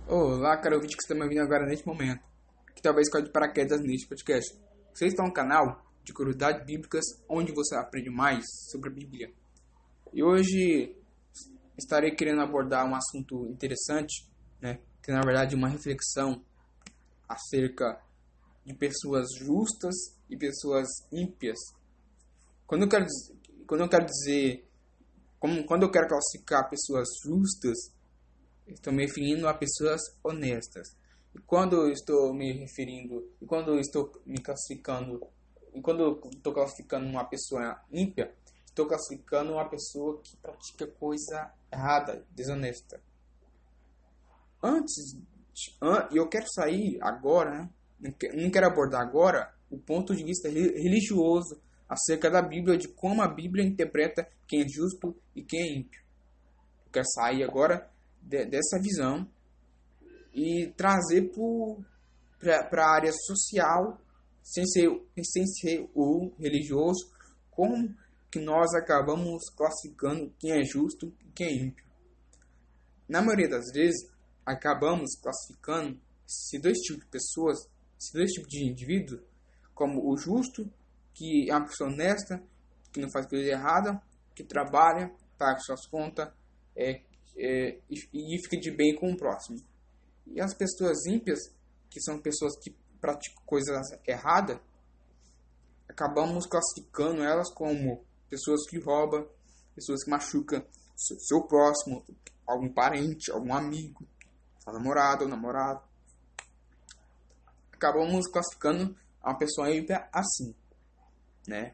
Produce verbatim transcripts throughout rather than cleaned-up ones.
Olá, caro ouvinte que está me ouvindo agora neste momento, que talvez caia de paraquedas neste podcast. Você está no canal de Curiosidades Bíblicas, onde você aprende mais sobre a Bíblia. E hoje estarei querendo abordar um assunto interessante, né, que na verdade é uma reflexão acerca de pessoas justas e pessoas ímpias. Quando eu quero dizer, quando eu quero dizer como, quando eu quero classificar pessoas justas, estou me referindo a pessoas honestas. E quando eu estou me referindo, e quando eu estou me classificando, e quando eu estou classificando uma pessoa ímpia, estou classificando uma pessoa que pratica coisa errada, desonesta. Antes, e eu quero sair agora, né? Não quero abordar agora o ponto de vista religioso acerca da Bíblia, de como a Bíblia interpreta quem é justo e quem é ímpio. Eu quero sair agora dessa visão e trazer para a área social, sem ser, sem ser o religioso, como que nós acabamos classificando quem é justo e quem é ímpio. Na maioria das vezes, acabamos classificando esses dois tipos de pessoas, esses dois tipos de indivíduos, como o justo, que é uma pessoa honesta, que não faz coisa errada, que trabalha, paga suas contas, é, É, e, e fica de bem com o próximo. E as pessoas ímpias, que são pessoas que praticam coisas erradas, acabamos classificando elas como pessoas que roubam, pessoas que machucam seu, seu próximo, algum parente, algum amigo, sua namorada ou namorado. Acabamos classificando uma pessoa ímpia assim, né?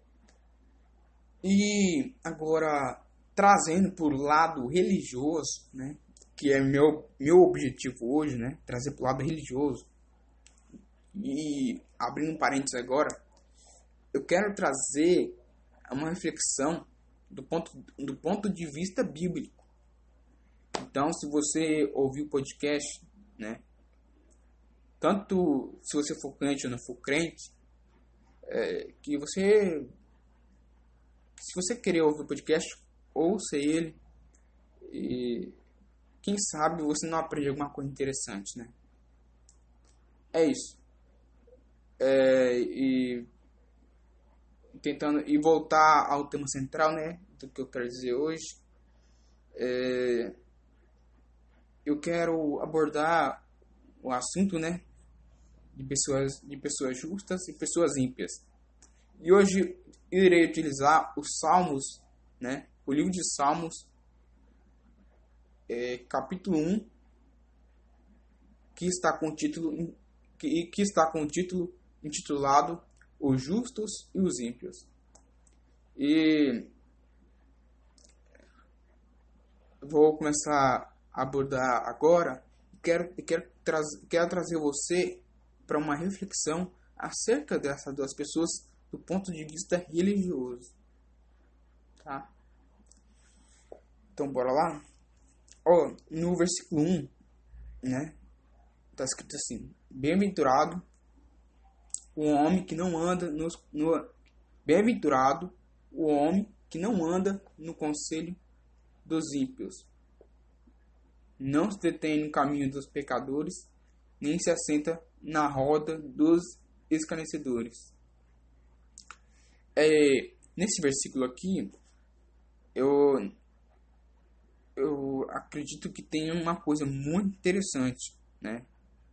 E agora, trazendo para o lado religioso, né, que é meu, meu objetivo hoje, né, trazer para o lado religioso, e abrindo um parênteses agora, eu quero trazer uma reflexão do ponto, do ponto de vista bíblico. Então, se você ouvir o podcast, né, tanto se você for crente ou não for crente, é, que você, se você querer ouvir o podcast, ouça ele e quem sabe você não aprende alguma coisa interessante, né? É isso. É, e tentando e voltar ao tema central, né? Do que eu quero dizer hoje. É, eu quero abordar o assunto, né? De pessoas, de pessoas justas e pessoas ímpias. E hoje irei utilizar os Salmos, né? O livro de Salmos, é, capítulo um, que está com o título que, que está com o título intitulado Os Justos e os Ímpios. E vou começar a abordar agora. Quero, quero, traz, quero trazer você para uma reflexão acerca dessas duas pessoas do ponto de vista religioso, tá? Então, bora lá? Ó, no versículo um, né? Tá escrito assim: Bem-aventurado o homem que não anda no, no Bem-aventurado o homem que não anda no conselho dos ímpios, não se detém no caminho dos pecadores, nem se assenta na roda dos escarnecedores. É, nesse versículo aqui, eu eu acredito que tem uma coisa muito interessante, né?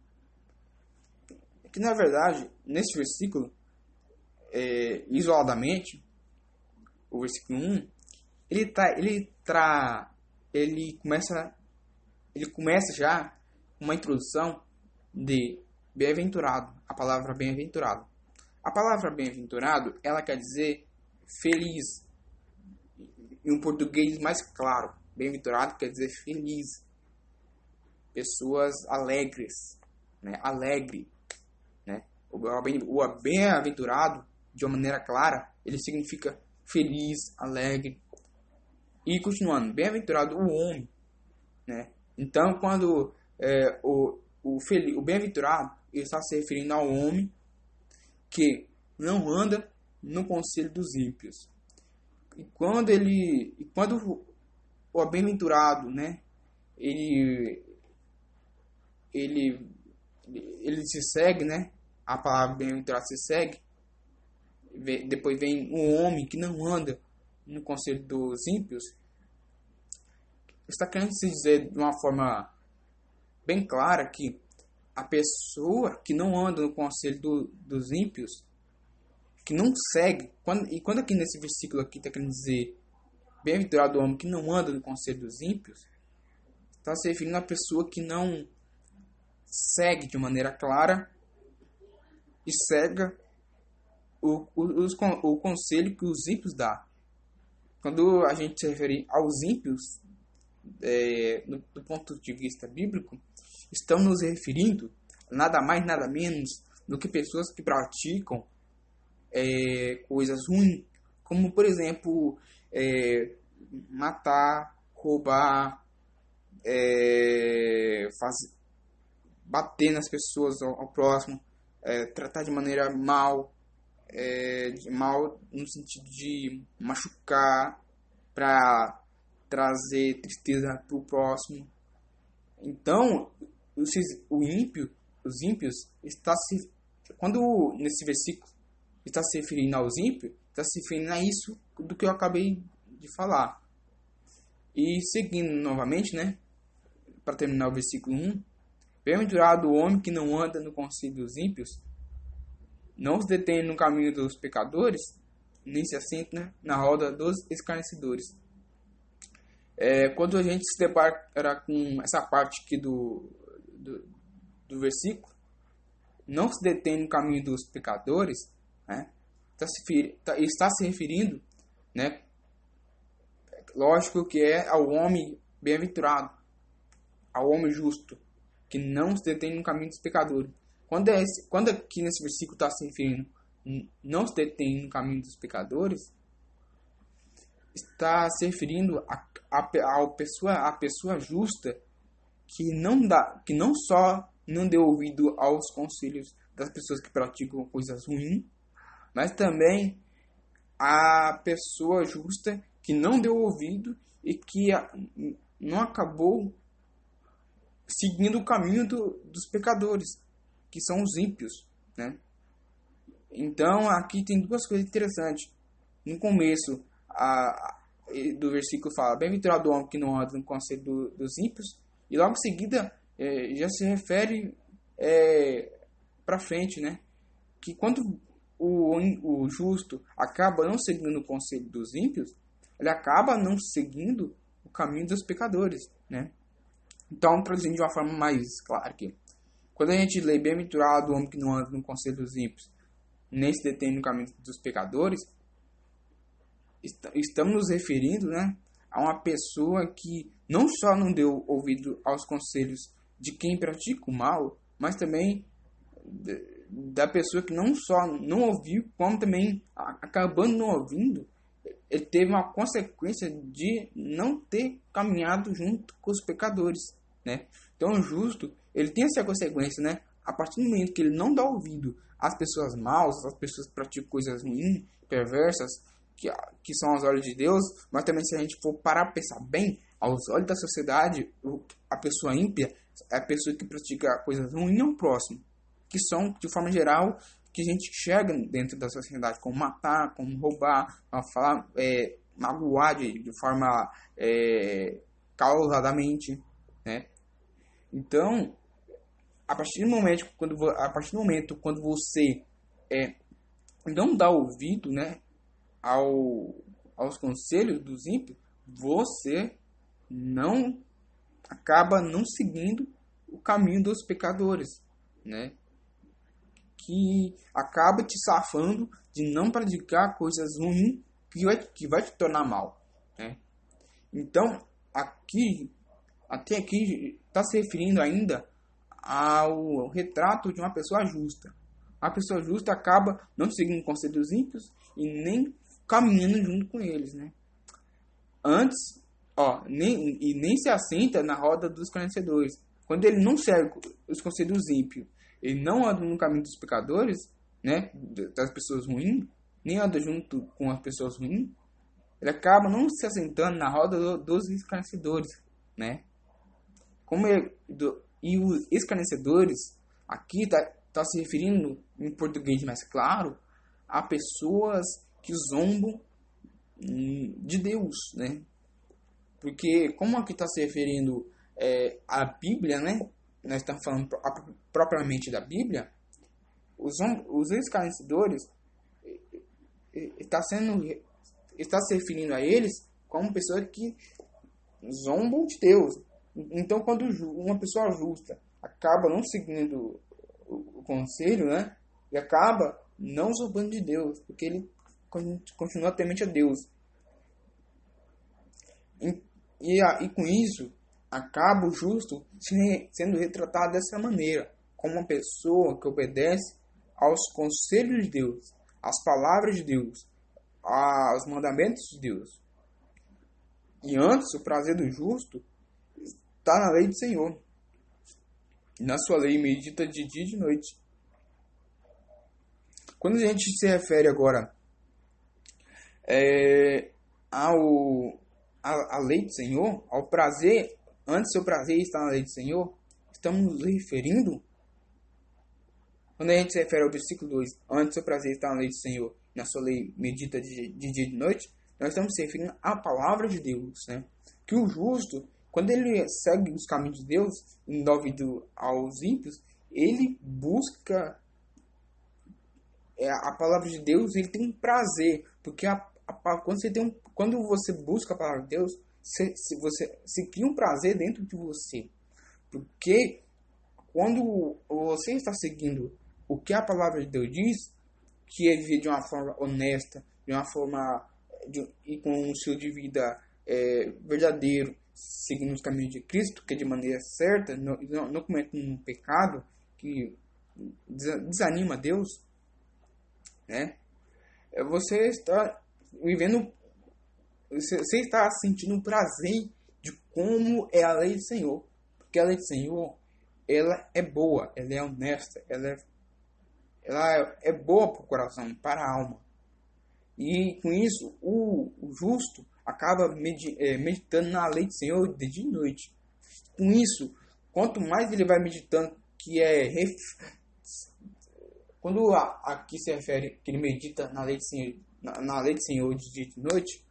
Que na verdade, nesse versículo, é, isoladamente, o versículo um, ele tá, ele tra, ele começa, ele começa já uma introdução de bem-aventurado, a palavra bem-aventurado. A palavra bem-aventurado, ela quer dizer feliz, em um português mais claro. Bem-aventurado quer dizer feliz, pessoas alegres, né? Alegre, né? O bem-aventurado, de uma maneira clara, ele significa feliz, alegre. E continuando, bem-aventurado o homem, né? Então, quando é, o, o, o bem-aventurado, ele está se referindo ao homem que não anda no conselho dos ímpios. E quando ele, e quando o bem-aventurado, né, ele, ele, ele se segue, né? A palavra bem-aventurado se segue. Depois vem o homem que não anda no conselho dos ímpios. Está querendo se dizer de uma forma bem clara que a pessoa que não anda no conselho do, dos ímpios, que não segue, quando, e quando aqui nesse versículo aqui está querendo dizer bem-aventurado o homem que não anda no conselho dos ímpios, está se referindo a pessoa que não segue de maneira clara e cega o, o, os, o conselho que os ímpios dão. Quando a gente se refere aos ímpios, é, do, do ponto de vista bíblico, estamos nos referindo nada mais, nada menos do que pessoas que praticam é, coisas ruins, como por exemplo, é, matar, roubar, é, fazer, bater nas pessoas ao, ao próximo, é, tratar de maneira mal, é, de mal no sentido de machucar para trazer tristeza para o próximo. Então, o ímpio, os ímpios, está se, quando nesse versículo está se referindo aos ímpios, está se referindo a isso do que eu acabei de falar. E seguindo novamente, né, para terminar o versículo um, bem-aventurado o homem que não anda no conselho dos ímpios, não se detém no caminho dos pecadores, nem se assenta na roda dos escarnecedores. É, quando a gente se depara com essa parte aqui do, do, do versículo, não se detém no caminho dos pecadores, né, está, se, está se referindo, né, lógico que é ao homem bem-aventurado, ao homem justo, que não se detém no caminho dos pecadores. Quando, é esse, quando aqui nesse versículo está se referindo não se detém no caminho dos pecadores, está se referindo a, a, a, pessoa, a pessoa justa que não, dá, que não só não deu ouvido aos conselhos das pessoas que praticam coisas ruins, mas também a pessoa justa que não deu ouvido e que a, não acabou seguindo o caminho do, dos pecadores, que são os ímpios, né? Então, aqui tem duas coisas interessantes. No começo a, a, do versículo fala, bem-aventurado o homem que não anda no conselho do, dos ímpios, e logo em seguida é, já se refere é, para frente, né? Que quando o, o justo acaba não seguindo o conselho dos ímpios, ele acaba não seguindo o caminho dos pecadores, né? Então, traduzindo de uma forma mais clara aqui, quando a gente lê bem-aventurado o homem que não anda no conselho dos ímpios, nem se detém no caminho dos pecadores, est estamos nos referindo, né, a uma pessoa que não só não deu ouvido aos conselhos de quem pratica o mal, mas também da pessoa que não só não ouviu, como também, acabando não ouvindo, ele teve uma consequência de não ter caminhado junto com os pecadores, né? Então, o justo, ele tem essa consequência, né? A partir do momento que ele não dá ouvido às pessoas maus, às pessoas que praticam coisas ruins, perversas, que, que são aos olhos de Deus, mas também se a gente for parar para pensar bem, aos olhos da sociedade, a pessoa ímpia é a pessoa que pratica coisas ruins ao próximo, que são, de forma geral, que a gente enxerga dentro da sociedade, como matar, como roubar, falar, é, magoar de, de forma é, causadamente, né? Então, a partir do momento quando, a partir do momento, quando você é, não dá ouvido, né, ao, aos conselhos dos ímpios, você não acaba não seguindo o caminho dos pecadores, né? Que acaba te safando de não praticar coisas ruins que vai, que vai te tornar mal, né? Então, aqui, até aqui, está se referindo ainda ao retrato de uma pessoa justa. A pessoa justa acaba não seguindo o conselho dos ímpios e nem caminhando junto com eles, né? Antes, ó, nem, e nem se assenta na roda dos escarnecedores. Quando ele não segue os conselhos dos ímpios, ele não anda no caminho dos pecadores, né, das pessoas ruins, nem anda junto com as pessoas ruins, ele acaba não se assentando na roda do, dos escarnecedores, né? Como ele, do, E os escarnecedores, aqui está tá se referindo, em português mais claro, a pessoas que zombam de Deus, né? Porque, como aqui está se referindo é, à Bíblia, né? Nós estamos falando pro, propriamente da Bíblia, os, os escarnecedores está sendo está se referindo a eles como pessoas que zombam de Deus. Então, quando uma pessoa justa acaba não seguindo o, o conselho, né? E acaba não zombando de Deus, porque ele continua temente a Deus. E, e, e com isso, acaba o justo sendo retratado dessa maneira, como uma pessoa que obedece aos conselhos de Deus, às palavras de Deus, aos mandamentos de Deus. E antes, o prazer do justo está na lei do Senhor. E na sua lei medita de dia e de noite. Quando a gente se refere agora é, ao, a, a lei do Senhor, ao prazer, antes seu prazer está na lei do Senhor, estamos nos referindo, quando a gente se refere ao versículo dois, antes seu prazer está na lei do Senhor, na sua lei medita de, de dia e de noite, nós estamos se referindo à palavra de Deus, né? Que o justo, quando ele segue os caminhos de Deus, em devido aos ímpios, ele busca é, a palavra de Deus, ele tem um prazer, porque a, a, quando, você tem um, quando você busca a palavra de Deus, você, se você se cria um prazer dentro de você, porque quando você está seguindo o que a palavra de Deus diz, que é viver de uma forma honesta, de uma forma de, e com um estilo de vida é, verdadeiro, seguindo os caminhos de Cristo, que é de maneira certa, não, não, não cometendo um pecado que desanima Deus, né? Você está vivendo, você está sentindo um prazer de como é a lei do Senhor, porque a lei do Senhor, ela é boa, ela é honesta, ela é, ela é, é boa para o coração, para a alma. E com isso, o, o justo acaba medi, é, meditando na lei do Senhor de dia e noite. Com isso, quanto mais ele vai meditando, que é ref... quando a, aqui se refere que ele medita na lei do Senhor, na, na lei do Senhor de dia e de noite,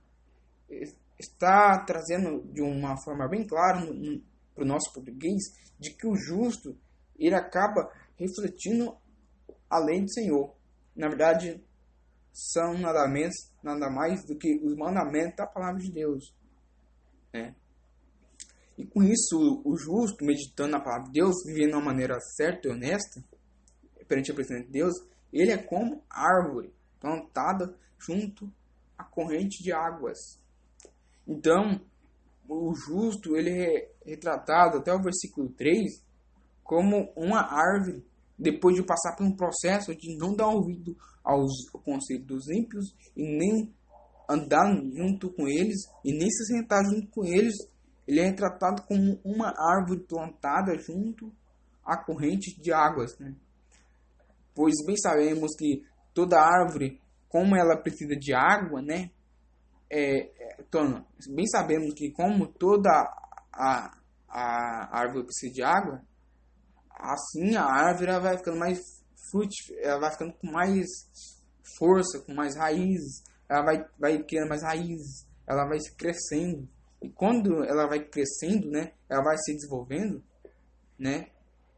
está trazendo de uma forma bem clara para o nosso português de que o justo ele acaba refletindo a lei do Senhor. Na verdade, são nada menos, nada mais do que os mandamentos da palavra de Deus, né? E com isso, o justo, meditando na palavra de Deus, vivendo de uma maneira certa e honesta, perante a presença de Deus, ele é como árvore plantada junto à corrente de águas. Então, o justo, ele é retratado até o versículo três como uma árvore, depois de passar por um processo de não dar ouvido aos conselhos dos ímpios, e nem andar junto com eles, e nem se sentar junto com eles, ele é retratado como uma árvore plantada junto à corrente de águas, né? Pois bem sabemos que toda árvore, como ela precisa de água, né? É, é, então, bem sabemos que como toda a, a árvore precisa de água, assim a árvore ela vai ficando mais frutífera, ela vai ficando com mais força, com mais raízes, ela vai, vai criando mais raízes, ela vai se crescendo. E quando ela vai crescendo, né, ela vai se desenvolvendo, né,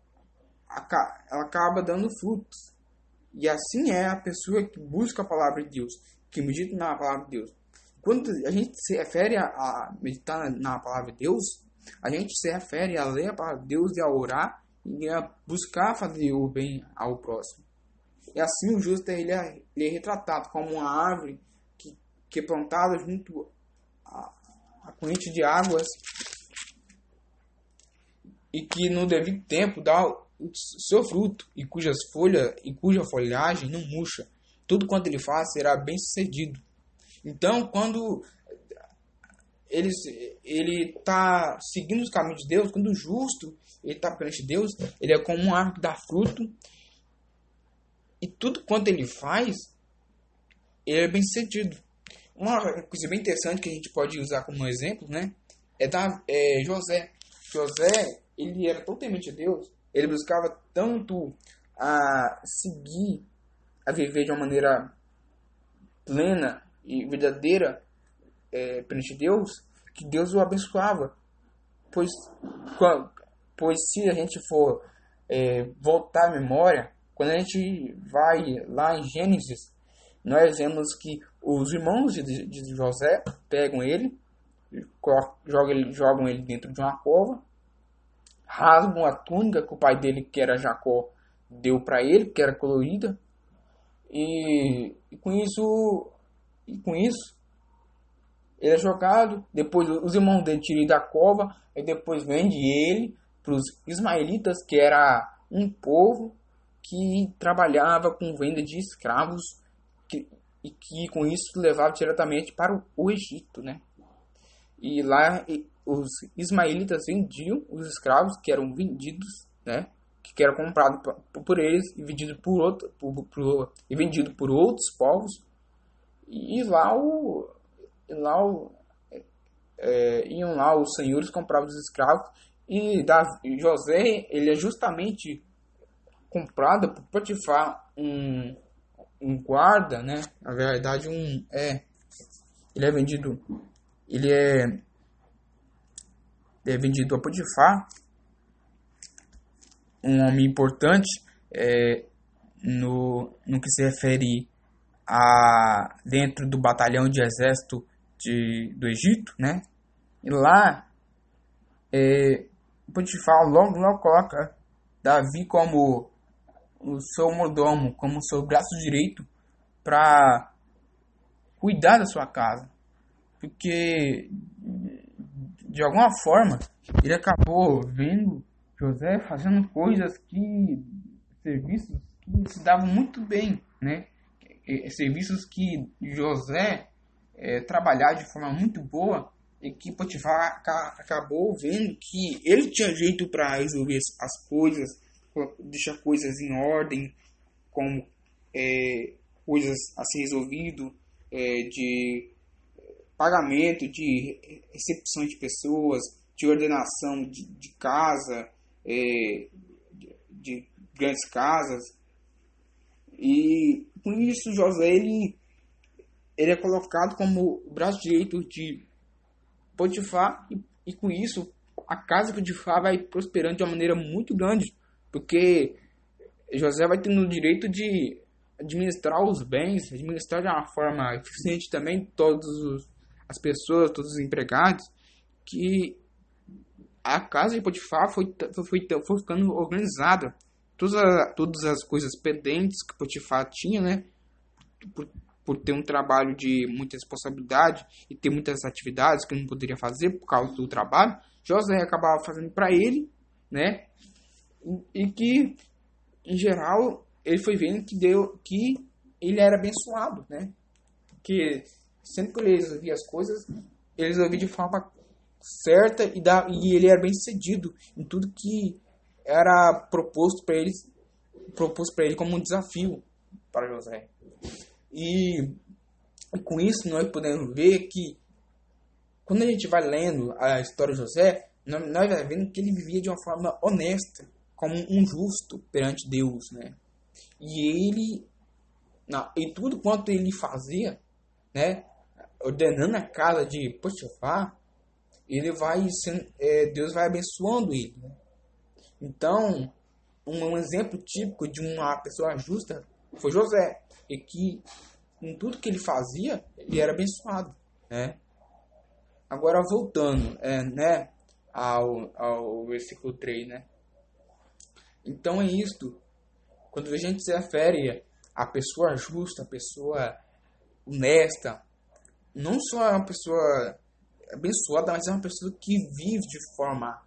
ela acaba dando frutos. E assim é a pessoa que busca a palavra de Deus, que medita na palavra de Deus. Quando a gente se refere a, a meditar na palavra de Deus, a gente se refere a ler a palavra de Deus e a orar e a buscar fazer o bem ao próximo. E assim o justo ele é, ele é retratado como uma árvore que, que é plantada junto à, à corrente de águas e que no devido tempo dá o seu fruto e cujas folhas e cuja folhagem não murcha. Tudo quanto ele faz será bem sucedido. Então, quando ele ele está seguindo os caminhos de Deus, quando o justo ele está perante Deus, ele é como uma árvore que dá fruto, e tudo quanto ele faz, ele é bem sucedido. Uma coisa bem interessante que a gente pode usar como exemplo, né, é, da, é José. José, ele era tão temente a Deus, ele buscava tanto a seguir, a viver de uma maneira plena e verdadeira é, perante Deus, que Deus o abençoava. Pois, pois se a gente for é, voltar à memória, quando a gente vai lá em Gênesis, nós vemos que os irmãos de, de José pegam ele, jogam ele, jogam ele dentro de uma cova, rasgam a túnica que o pai dele, que era Jacó, deu para ele, que era colorida, e, e com isso, e com isso ele é jogado. Depois os irmãos dele tiram ele da cova, e depois vende ele para os ismaelitas, que era um povo que trabalhava com venda de escravos, que, e que com isso levava diretamente para o, o Egito, né? E lá e, os ismaelitas vendiam os escravos que eram vendidos, né? Que eram comprados por, por eles e vendido por outro, por, por, e vendido por outros povos. E lá o, lá o é, iam lá os senhores compravam os escravos, e Davi, José, ele é justamente comprado por Potifar, um, um guarda, né? Na verdade, um é ele é vendido, ele é, ele é vendido a Potifar, um homem importante é, no, no que se refere a dentro do batalhão de exército de, do Egito, né? E lá é, Potifar logo, logo coloca Davi como o seu mordomo, como o seu braço direito para cuidar da sua casa, porque de alguma forma ele acabou vendo José fazendo coisas que serviços que se davam muito bem, né? Serviços que José é, trabalhava de forma muito boa, e que Potifar acabou vendo que ele tinha jeito para resolver as coisas, deixar coisas em ordem, como é, coisas a ser resolvido, é, de pagamento, de recepção de pessoas, de ordenação de, de casa, é, de, de grandes casas. E com isso José ele, ele é colocado como o braço direito de Potifar, e, e com isso a casa de Potifar vai prosperando de uma maneira muito grande, porque José vai tendo o direito de administrar os bens, administrar de uma forma eficiente também todas as pessoas, todos os empregados, que a casa de Potifar foi, foi, foi ficando organizada. Todas as, todas as coisas pendentes que Potifar tinha, né, por, por ter um trabalho de muita responsabilidade e ter muitas atividades que ele não poderia fazer por causa do trabalho, José acabava fazendo para ele, né, e, e que, em geral, ele foi vendo que, deu, que ele era abençoado, né, porque sempre que ele resolvia as coisas, ele resolvia de forma certa, e, da, e ele era bem sucedido em tudo que era proposto para ele, proposto para ele como um desafio para José. E, e com isso nós podemos ver que quando a gente vai lendo a história de José, nós, nós vamos vendo que ele vivia de uma forma honesta, como um justo perante Deus, né? E ele, não, e tudo quanto ele fazia, né, ordenando a casa de Potifar, ele vai sendo, é, Deus vai abençoando ele, né? Então, um, um exemplo típico de uma pessoa justa foi José, e que em tudo que ele fazia, ele era abençoado, né? Agora, voltando é, né, ao, ao versículo três, né? Então é isto, quando a gente se refere a pessoa justa, a pessoa honesta, não só é uma pessoa abençoada, mas é uma pessoa que vive de forma,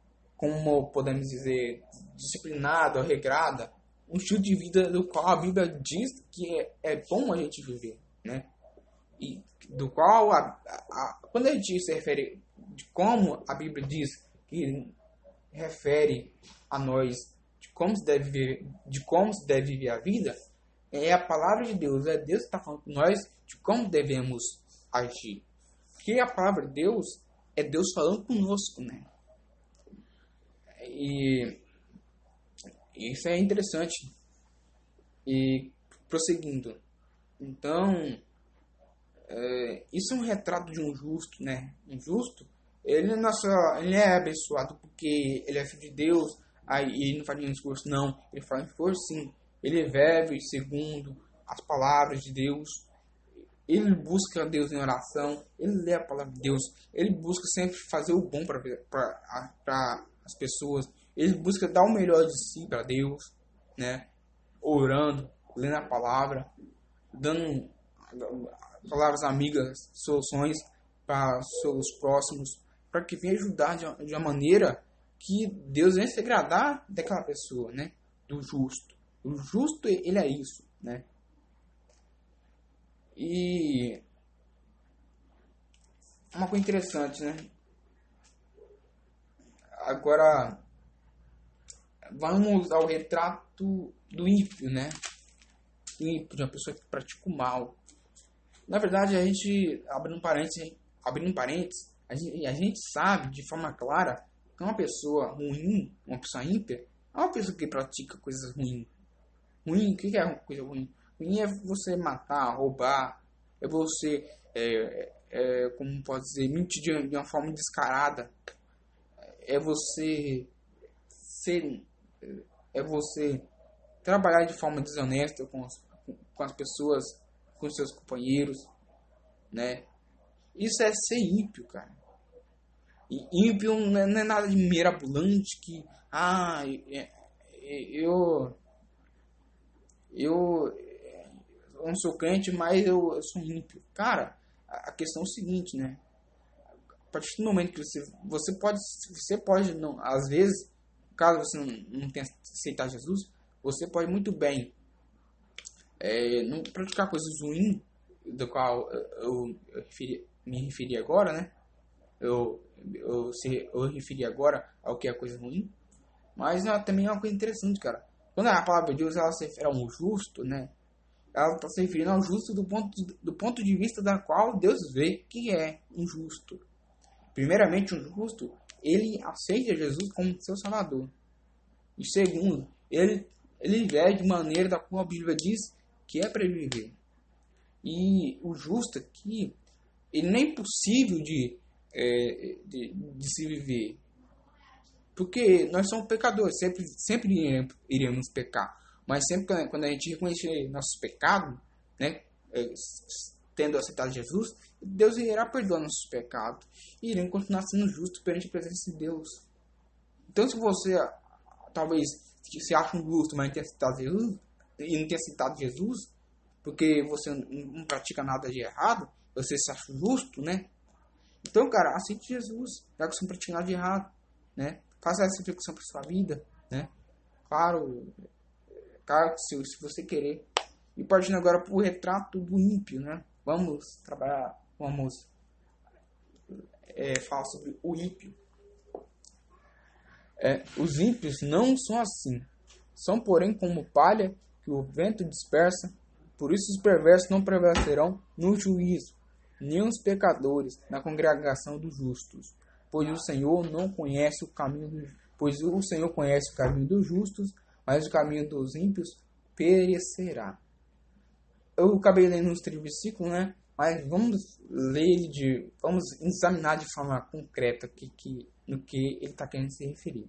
como podemos dizer, disciplinada, regrada, um estilo de vida do qual a Bíblia diz que é, é bom a gente viver, né? E do qual, a, a, a, quando a gente se refere de como a Bíblia diz que refere a nós de como se deve viver, de como se deve viver a vida, é a palavra de Deus, é Deus que está falando com nós de como devemos agir. Porque a palavra de Deus é Deus falando conosco, né? E isso é interessante. E prosseguindo. Então, é, isso é um retrato de um justo, né? Um justo, ele, nossa, ele é abençoado porque ele é filho de Deus. Aí ele não faz nenhum esforço, não. Ele faz um esforço, sim. Ele vive segundo as palavras de Deus. Ele busca Deus em oração. Ele lê a palavra de Deus. Ele busca sempre fazer o bom para as pessoas. Ele busca dar o melhor de si para Deus, né? Orando, lendo a palavra, dando palavras amigas, soluções para seus próximos, para que venha ajudar de, de uma maneira que Deus venha se agradar daquela pessoa, né? Do justo. O justo, ele é isso, né? E uma coisa interessante, né? Agora, vamos ao retrato do ímpio, né? Do ímpio, de uma pessoa que pratica o mal. Na verdade, a gente, abrindo parênteses, abrindo parênteses a, gente, a gente sabe de forma clara que uma pessoa ruim, uma pessoa ímpia, é uma pessoa que pratica coisas ruins. Ruim, o que é coisa ruim? Ruim é você matar, roubar, é você, é, é, como pode dizer, mentir de, de uma forma descarada, é você ser, é você trabalhar de forma desonesta com as, com as pessoas, com os seus companheiros, né? Isso é ser ímpio, cara. E ímpio não é, não é nada de mirabolante que, ah, eu eu, eu não sou crente, mas eu, eu sou ímpio. Cara, a, a questão é o seguinte, né? A partir do momento que você, você pode, você pode, não, às vezes, caso você não, não tenha aceitado Jesus, você pode muito bem é, não praticar coisas ruins, do qual eu, eu, eu referi, me referi agora, né? Eu, eu, se, eu referi agora ao que é coisa ruim, mas ah, também é uma coisa interessante, cara. Quando a palavra de Deus ela se refere a um justo, né? Ela está se referindo ao justo do ponto, do ponto de vista da qual Deus vê que é um justo. Primeiramente, um justo, ele aceita Jesus como seu Salvador. E segundo, ele, ele vive de maneira da qual a Bíblia diz que é para ele viver. E o justo aqui, ele nem é possível de, é, de, de se viver. Porque nós somos pecadores, sempre, sempre iremos pecar. Mas sempre quando a gente reconhecer nossos pecados, né, tendo aceitado Jesus, Deus irá perdoar nossos pecados. E iremos continuar sendo justos perante a presença de Deus. Então se você, talvez, se acha um justo, mas não tenha aceitado Jesus, e não tenha aceitado Jesus, porque você não pratica nada de errado, você se acha justo, né? Então, cara, aceite Jesus, já que você não pratica nada de errado, né? Faça essa reflexão para sua vida, né? Claro, claro se, se você querer. E partindo agora para o retrato do ímpio, né? Vamos trabalhar, vamos é, falar sobre o ímpio. É, os ímpios não são assim. São, porém, como palha que o vento dispersa. Por isso os perversos não prevalecerão no juízo, nem os pecadores na congregação dos justos. Pois o Senhor não conhece o caminho do, pois o Senhor conhece o caminho dos justos, mas o caminho dos ímpios perecerá. Eu acabei lendo uns três versículos, né? Mas vamos ler de, vamos examinar de forma concreta que, que, no que ele está querendo se referir.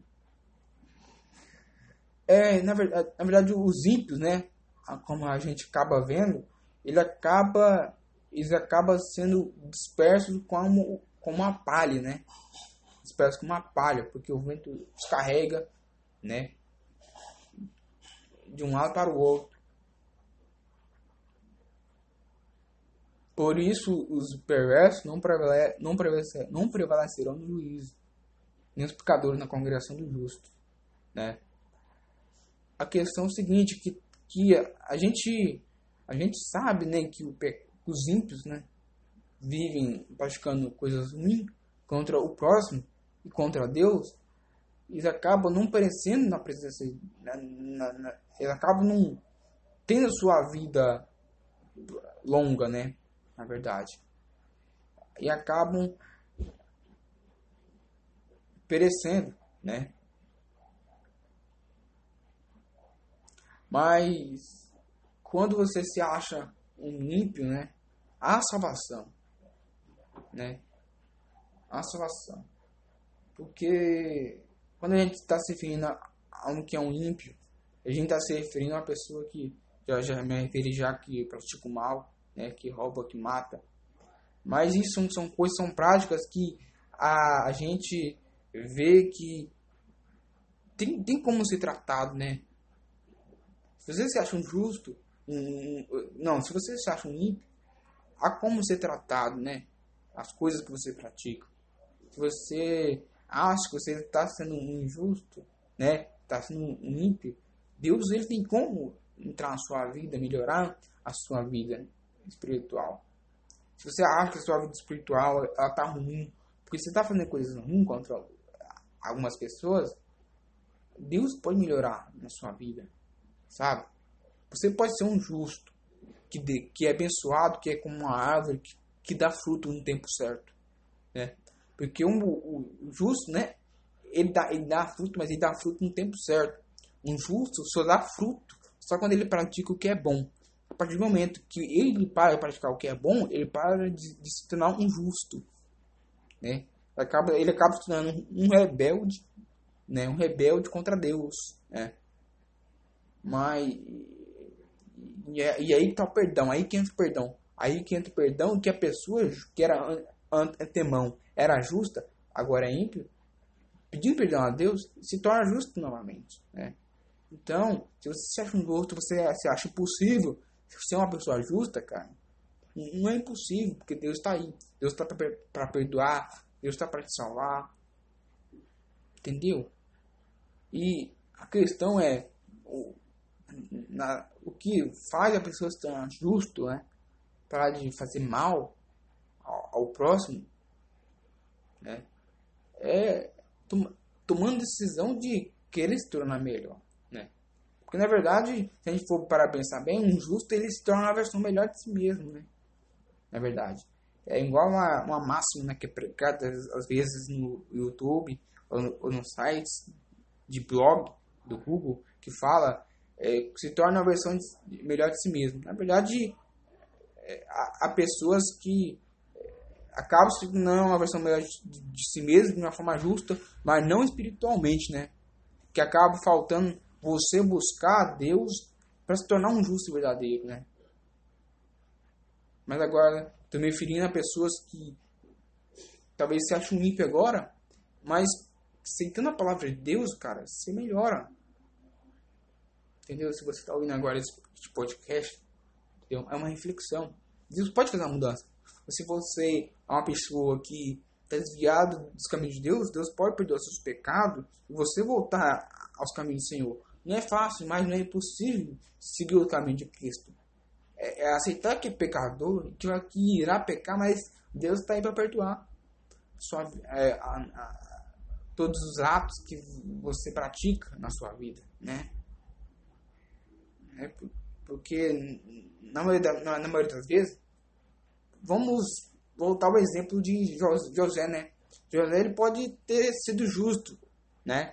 É, na verdade, na verdade, os ímpios, né? Como a gente acaba vendo, ele acaba, eles acabam sendo dispersos como como uma palha, né? Dispersos como uma palha, porque o vento descarrega, né? De um lado para o outro. Por isso, os perversos não, prevale, não, prevalecer, não prevalecerão no juízo, nem os pecadores na congregação dos justos, né? A questão é o seguinte, que, que a, gente, a gente sabe, né, que o, os ímpios, né, vivem praticando coisas ruins contra o próximo e contra Deus, eles acabam não perecendo na presença, na, na, na, eles acabam não tendo a sua vida longa, né, na verdade, e acabam perecendo, né, Mas quando você se acha um ímpio, né, há salvação, né? Há salvação. Porque quando a gente está se referindo a um que é um ímpio, a gente está se referindo a uma pessoa que já, já me referi já que pratica o mal, né, que rouba, que mata. Mas isso são, são coisas, são práticas que a, a gente vê que tem, tem como ser tratado, né? Se você se acha um justo, um, não, se você se acha um ímpio, há como ser tratado, né? As coisas que você pratica. Se você acha que você está sendo um injusto, né? Está sendo um ímpio, Deus ele tem como entrar na sua vida, melhorar a sua vida espiritual. Se você acha que a sua vida espiritual ela tá ruim, porque você está fazendo coisas ruins contra algumas pessoas, Deus pode melhorar na sua vida, sabe? Você pode ser um justo, que, de, que é abençoado, que é como uma árvore, que, que dá fruto no tempo certo, né? Porque um, o, o justo, né? Ele dá, ele dá fruto, mas ele dá fruto no tempo certo. Um justo só dá fruto só quando ele pratica o que é bom. A partir do momento que ele para de praticar o que é bom, ele para de, de se tornar um justo, né? Ele acaba, ele acaba se tornando um rebelde, né? Um rebelde contra Deus, né? Mas e, e aí tá o perdão, aí que entra o perdão, aí que entra o perdão que a pessoa que era antemão era justa, agora é ímpio, pedindo perdão a Deus, se torna justo novamente, né? Então, se você se acha um justo, você se acha impossível ser uma pessoa justa, cara, não é impossível, porque Deus está aí. Deus está para perdoar, Deus está para te salvar, entendeu? E a questão é o, na, o que faz a pessoa se tornar justo, né? Parar de fazer mal ao, ao próximo, né? É tom, tomando decisão de querer se tornar melhor, né? Porque na verdade, se a gente for para pensar bem, um justo ele se torna uma versão melhor de si mesmo, né? Na verdade, é igual uma, uma máxima, né, que é pregada às vezes no YouTube ou, no, ou nos sites de blog do Google, que fala é, que se torna uma versão de, melhor de si mesmo. Na verdade, é, há, há pessoas que acabam se tornando uma versão melhor de, de si mesmo de uma forma justa, mas não espiritualmente, né? Que acaba faltando você buscar a Deus para se tornar um justo e verdadeiro, né? Mas agora, estou me referindo a pessoas que talvez se acham ímpio agora, mas aceitando a palavra de Deus, cara, você melhora. Entendeu? Se você está ouvindo agora esse podcast, entendeu? É uma reflexão. Deus pode fazer uma mudança. Se você é uma pessoa que está desviada dos caminhos de Deus, Deus pode perdoar seus pecados e você voltar aos caminhos do Senhor. Não é fácil, mas não é impossível seguir o caminho de Cristo. É, é aceitar que é pecador, que, que irá pecar, mas Deus está aí para perdoar sua, é, a, a, todos os atos que você pratica na sua vida, né? É, porque na maioria, na, na maioria das vezes, vamos voltar ao exemplo de José, né? José ele pode ter sido justo, né?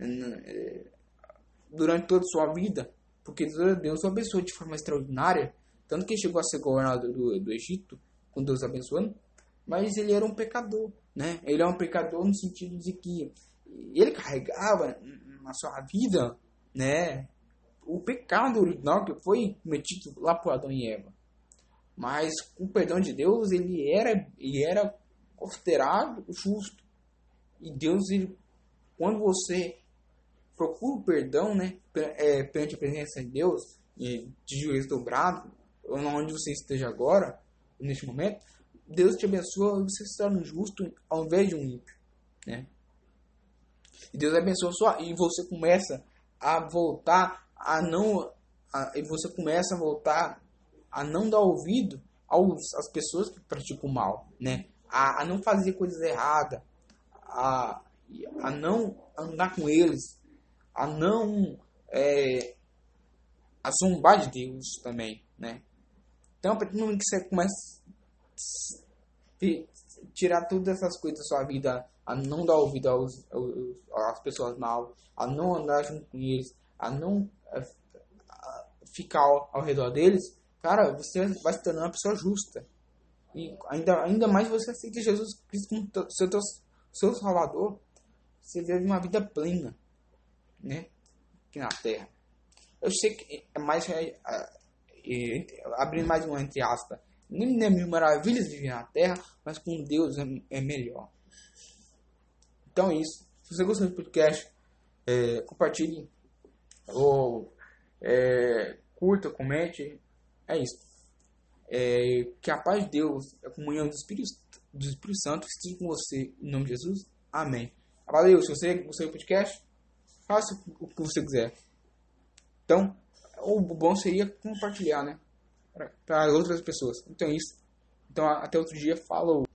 Durante toda a sua vida, porque Deus o abençoou de forma extraordinária, tanto que ele chegou a ser governador do, do Egito, com Deus abençoando, mas ele era um pecador, né? Ele é um pecador no sentido de que ele carregava na sua vida, né, o pecado original que foi cometido lá por Adão e Eva. Mas com o perdão de Deus, ele era, ele era considerado justo. E Deus, ele, quando você procura o perdão, né, é, perante a presença de Deus, de joelhos dobrados, ou onde você esteja agora, neste momento, Deus te abençoa e você se torna justo ao invés de um ímpio, né? E Deus abençoa sua, e você começa a voltar a não, a, e você começa a voltar a não dar ouvido aos, às pessoas que praticam o mal, né? A, a não fazer coisas erradas, a, a não andar com eles, a não é, a zombar de Deus também, né? Então, a partir do momento que você começa a tirar todas essas coisas da sua vida, a não dar ouvido aos, aos, às pessoas mal, a não andar junto com eles, a não, a, ficar ao, ao redor deles, cara, você vai se tornar uma pessoa justa. E ainda, ainda mais você aceita Jesus Cristo como seu, seu, seu Salvador, você vive uma vida plena, né? Aqui na Terra. Eu sei que é mais... É, é, abrindo mais um entre aspas, nem é mil maravilhas viver na Terra, mas com Deus é, é melhor. Então é isso. Se você gostou do podcast, é, compartilhe, ou é, curta, comente. É isso. É, que a paz de Deus, a comunhão do Espírito, do Espírito Santo esteja com você, em nome de Jesus. Amém. Valeu. Se você gostou do podcast, faça o que você quiser. Então, o bom seria compartilhar, né? Para outras pessoas. Então é isso. Então até outro dia. Falou.